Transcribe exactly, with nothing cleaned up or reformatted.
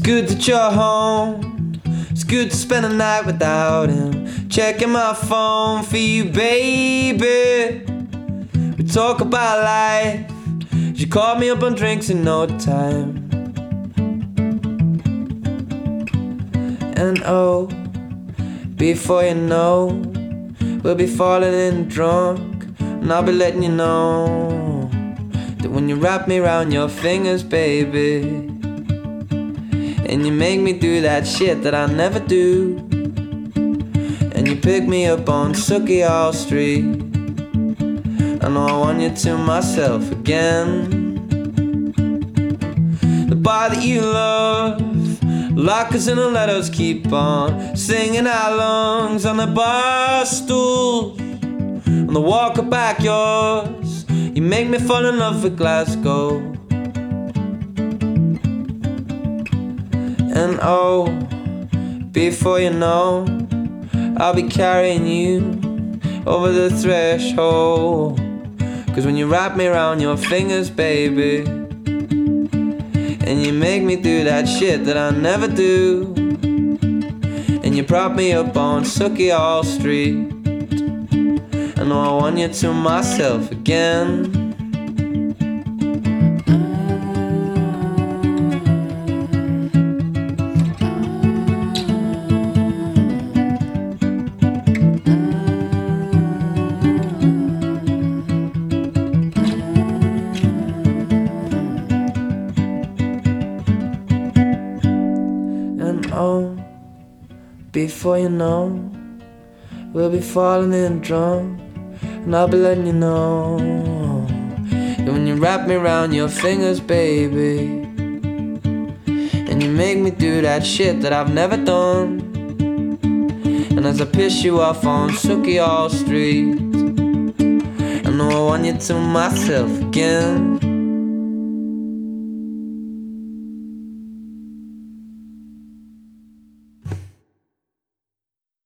good that you're home. It's good to spend a night without him. Checking my phone for you, baby. We talk about life. She called me up on drinks in no time. And oh, before you know, we'll be falling in drunk. And I'll be letting you know that when you wrap me around your fingers, baby, and you make me do that shit that I never do, and you pick me up on Sukiall Street, I know I want you to myself again. The bar that you love, lockers and the letters keep on singing our lungs on the bar stools. On the walker back yours, you make me fall in love with Glasgow. And oh, before you know, I'll be carrying you over the threshold. Cause when you wrap me around your fingers, baby, and you make me do that shit that I never do, and you prop me up on Sukiall Street, I know I want you to myself again. And oh, before you know, we'll be falling in drunk. And I'll be letting you know that when you wrap me around your fingers, baby, and you make me do that shit that I've never done, and as I piss you off on Sukiall Street, I know I want you to myself again.